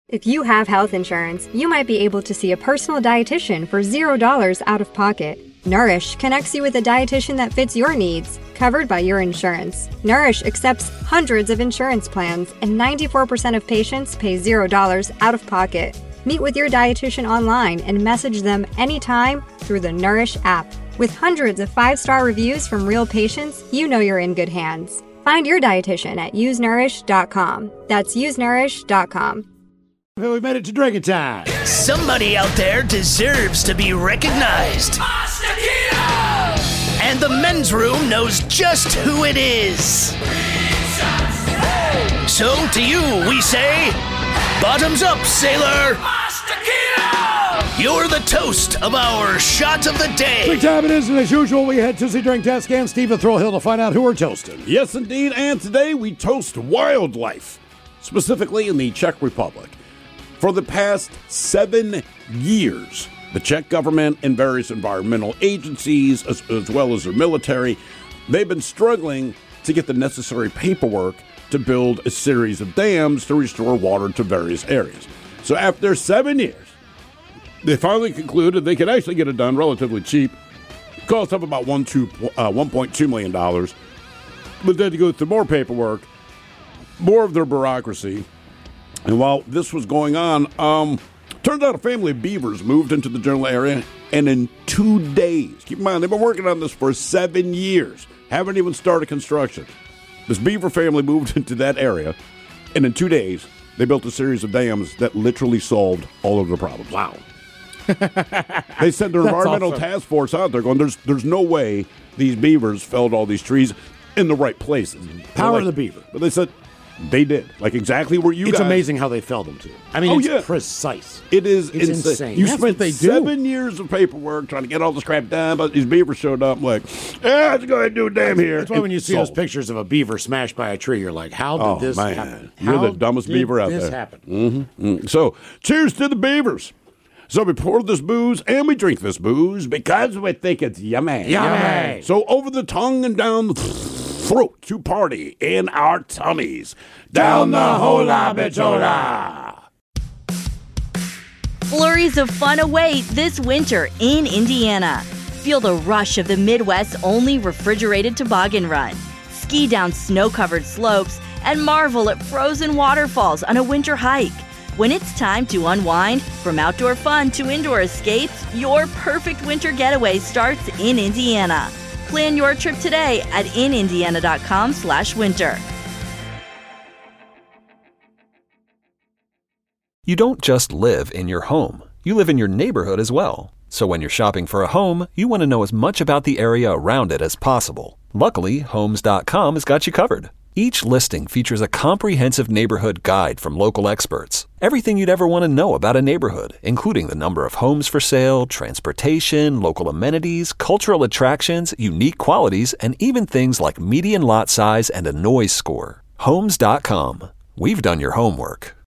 If you have health insurance, you might be able to see a personal dietitian for $0 out of pocket. Nourish connects you with a dietitian that fits your needs, covered by your insurance. Nourish accepts hundreds of insurance plans, and 94% of patients pay $0 out of pocket. Meet with your dietitian online and message them anytime through the Nourish app. With hundreds of 5-star reviews from real patients, you know you're in good hands. Find your dietitian at usenourish.com. That's usenourish.com. We made it to drinking time. Somebody out there deserves to be recognized. And the men's room knows just who it is. So to you, we say, bottoms up, sailor. You're the toast of our shot of the day. Drink time it is, and as usual, we head to the drink test and Stephen Throwhill to find out who we're toasting. Yes, indeed, and today we toast wildlife, specifically in the Czech Republic. For the past 7 years, the Czech government and various environmental agencies, as well as their military, they've been struggling to get the necessary paperwork to build a series of dams to restore water to various areas. So after 7 years, they finally concluded they could actually get it done relatively cheap. It cost up about $1.2 million. But then to go through more paperwork, more of their bureaucracy. And while this was going on, turns out a family of beavers moved into the general area, and in 2 days, keep in mind, they've been working on this for 7 years, haven't even started construction. This beaver family moved into that area, and in 2 days, they built a series of dams that literally solved all of their problems. Wow. They sent their environmental task force out there going, there's no way these beavers felled all these trees in the right places. Power of the beaver. But they said, they did. Like exactly where you It's guys. amazing how they felled them, too. I mean, it's precise. It is It's insane. insane. You That's spent what they 7 years of paperwork trying to get all this crap done, but these beavers showed up like, let's go ahead and do a dam here. That's why when you see those pictures of a beaver smashed by a tree, you're like, how did this happen? You're the dumbest beaver out there. How did this happen? Mm-hmm. So, cheers to the beavers. So we pour this booze and we drink this booze because we think it's yummy. Yummy. So over the tongue and down the throat to party in our tummies. Down the hola bichola. Flurries of fun await this winter in Indiana. Feel the rush of the Midwest's only refrigerated toboggan run. Ski down snow-covered slopes and marvel at frozen waterfalls on a winter hike. When it's time to unwind, from outdoor fun to indoor escapes, your perfect winter getaway starts in Indiana. Plan your trip today at inindiana.com/winter. You don't just live in your home. You live in your neighborhood as well. So when you're shopping for a home, you want to know as much about the area around it as possible. Luckily, Homes.com has got you covered. Each listing features a comprehensive neighborhood guide from local experts. Everything you'd ever want to know about a neighborhood, including the number of homes for sale, transportation, local amenities, cultural attractions, unique qualities, and even things like median lot size and a noise score. Homes.com. We've done your homework.